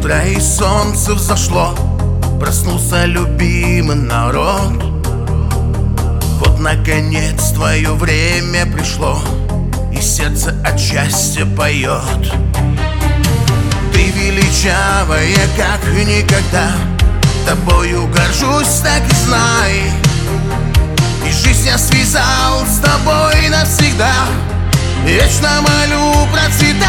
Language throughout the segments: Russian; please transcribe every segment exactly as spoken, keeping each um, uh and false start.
утро и солнце взошло, проснулся любимый народ. Вот наконец твое время пришло, и сердце от счастья поет. Ты величавая, как никогда, тобою горжусь, так и знай. И жизнь я связал с тобой навсегда, вечно молю, процветай.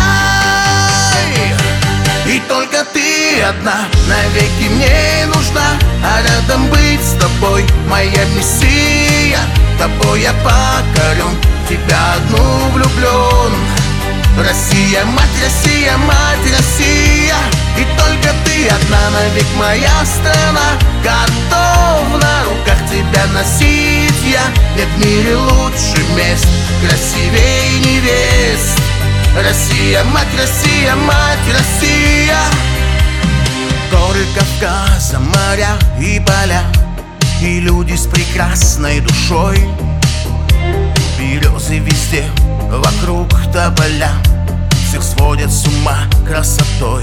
И только ты одна навеки мне нужна, а рядом быть с тобой моя миссия. Тобой я покорен, в тебя одну влюблен. Россия, мать, Россия, мать, Россия. И только ты одна навек моя страна. Готов на руках тебя носить я. Нет в мире лучше мест, красивей невест. Россия, мать, Россия, мать, Россия. Горы Кавказа, моря и поля, и люди с прекрасной душой. Березы везде, вокруг тополя, всех сводят с ума красотой.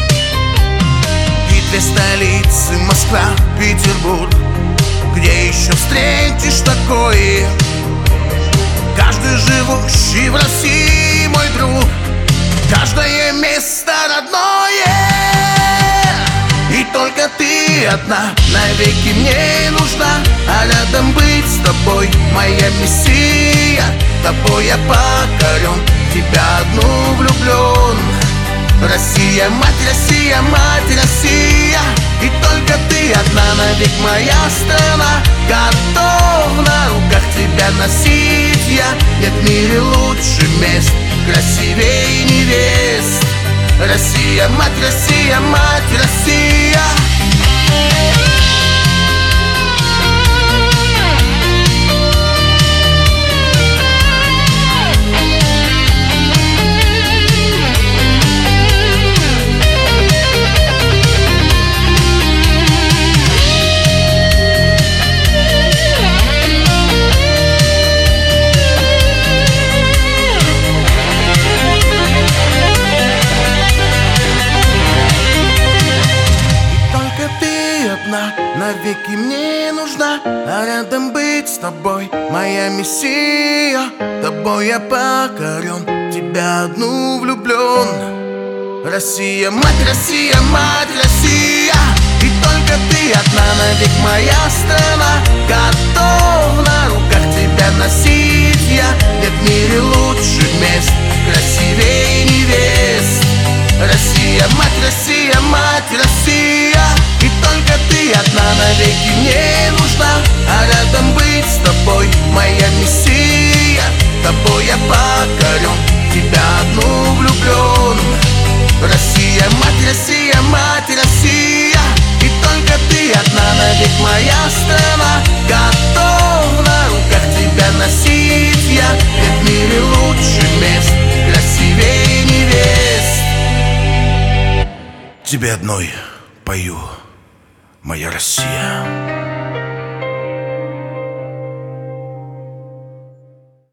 И две столицы, Москва, Петербург, где еще встретишь такое? Каждый живущий в России мой друг, каждое место родное. И только ты одна навеки мне нужна, а рядом быть с тобой моя миссия. Тобой я покорен, в тебя одну влюблен. Россия, мать, Россия, мать, Россия. И только ты одна навек моя страна. Готов на руках тебя носить я. Нет в мире лучше мест, красивей невест. Россия, мать, Россия, мать, Россия. Навеки мне нужна, а рядом быть с тобой моя миссия. Тобой я покорен, тебя одну влюблен. Россия, мать, Россия, мать, Россия. И только ты одна навек моя страна. Готов на руках тебя носить я. Нет в мире лучше мест, красивей невест. Россия, мать, Россия, мать, Россия. И только ты одна навеки мне нужна, а рядом быть с тобой моя миссия. Тобой я покорен, в тебя одну влюблен. Россия, мать, Россия, мать, Россия. И только ты одна навек моя страна. Готов на руках тебя носить я. Нет в мире лучше мест, красивей невест. Тебе одной пою, моя Россия.